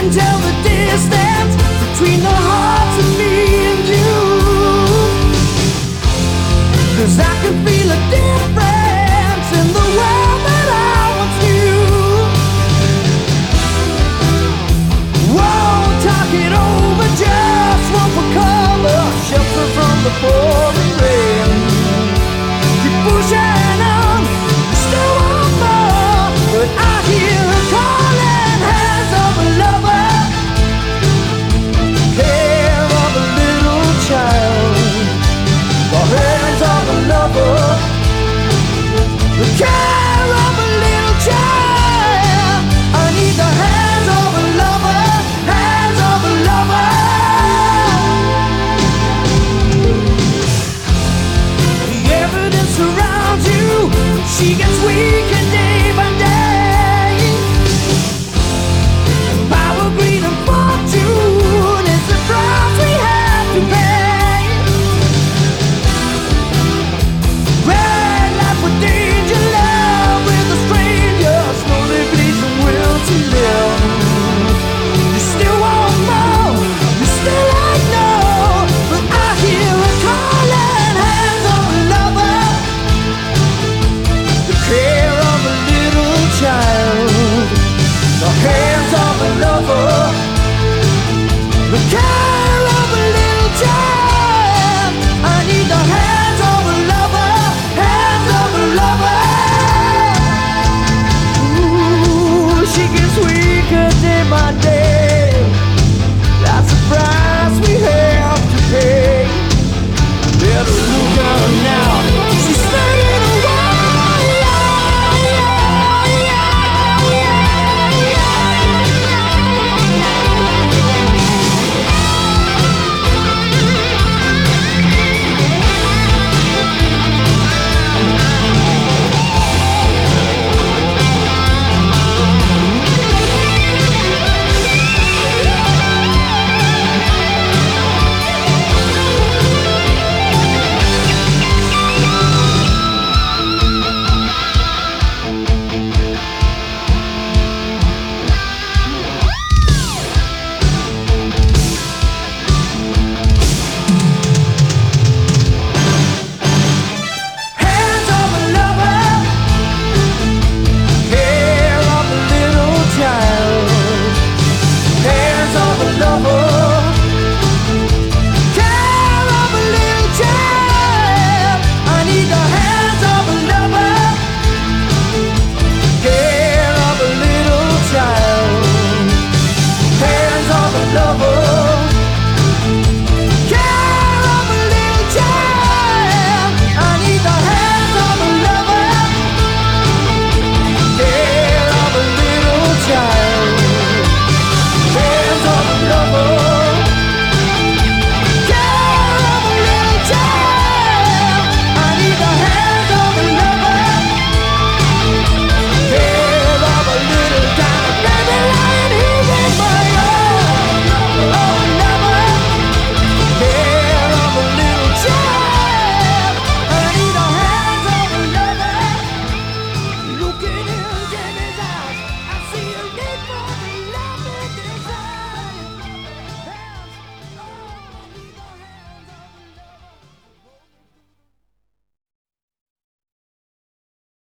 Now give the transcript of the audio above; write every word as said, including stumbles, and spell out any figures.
can tell the distance between the hearts of me and you. 'Cause I can feel a difference in the world that I once knew. Won't talk it over, just want for cover, shelter from the pouring rain. Keep pushing on, still want more, but I hear a calling, hands of a lover, care of a little child. The hands of a lover, the care of a little child. I need the hands of a lover, hands of a lover. The evidence surrounds you, she gets weaker day by day. Power, greed and fortune is the price we have to pay. Red light with danger, love with a stranger, slowly bleeds from will to live. You still want more, you still like no, but I hear a calling, hands of a lover, the care of a little child. The hands of a lover, the care of a little child. I need the hands of a lover, hands of a lover. Ooh, she gets weaker day by day.